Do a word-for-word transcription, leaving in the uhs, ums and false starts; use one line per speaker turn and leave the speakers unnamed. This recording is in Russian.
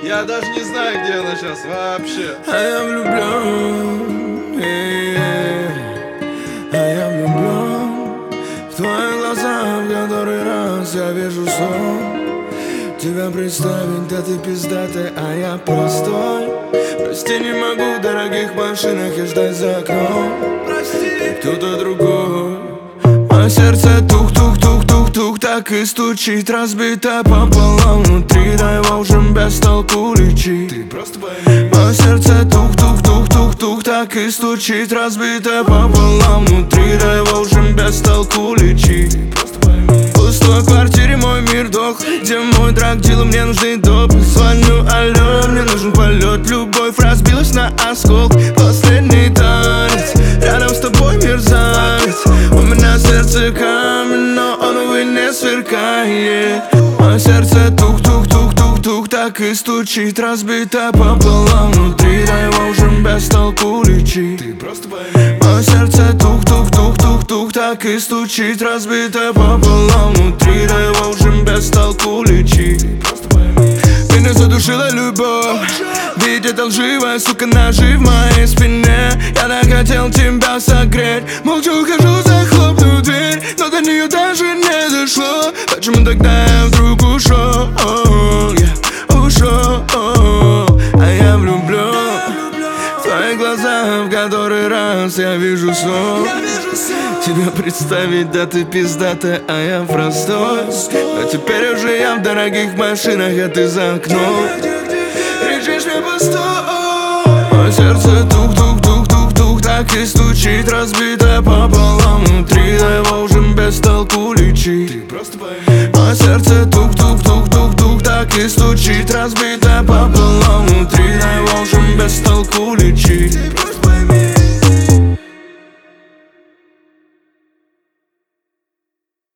Я даже не знаю, где она сейчас вообще.
А я влюблен, yeah. А я влюблен в твои глаза, в который раз я вижу сон. Тебя представить, да ты пиздатый, а я простой. Прости, не могу в дорогих машинах и ждать за окном. Прости, кто-то другой. Мое сердце тух-тух-тух-тух-тух так и стучит, разбито пополам внутри, да его уже без толку лечить. Ты просто пойми. Мое сердце тух-тух-тух-тух-тух так и стучит, разбито пополам внутри, да его уже без толку лечить. Ты просто пойми. В пустой квартире мой мир дох, где мой драг дилы, мне нужны допы. Звоню, алло, мне нужен полет, любовь разбилась на осколки. Последний танец, рядом с тобой мир занят. У меня сердце камень, но он, увы, не сверкает. Мое сердце тух-тух-тух-тух-тух так и стучит, разбито пополам внутри, да его уже без толку лечить. Ты просто пойми. Мое сердце тух-тух-тух-тух-тух так и стучит, разбито пополам внутри, да его уже без толку лечить. Ты просто пойми. Меня задушила любовь, ведь это лживая, сука, ножи в моей спине. Я так хотел тебя согреть, молча ухожу, захлопну дверь, но до нее даже не дошло. Почему тогда я вдруг ушел, я ушел, а я влюблен в твои глаза, в который раз я вижу сон. Тебя представить, да ты пиздатая, а я простой. Но теперь уже я в дорогих машинах, а ты за окном. Кричишь мне пустой. Мое сердце тух-тух-тух-тух-тух так и стучит, разбитое пополам внутри, да его уже без толку лечить. Ты просто пойми. Мое сердце тух-тух-тух-тух-тух так и стучит, разбитое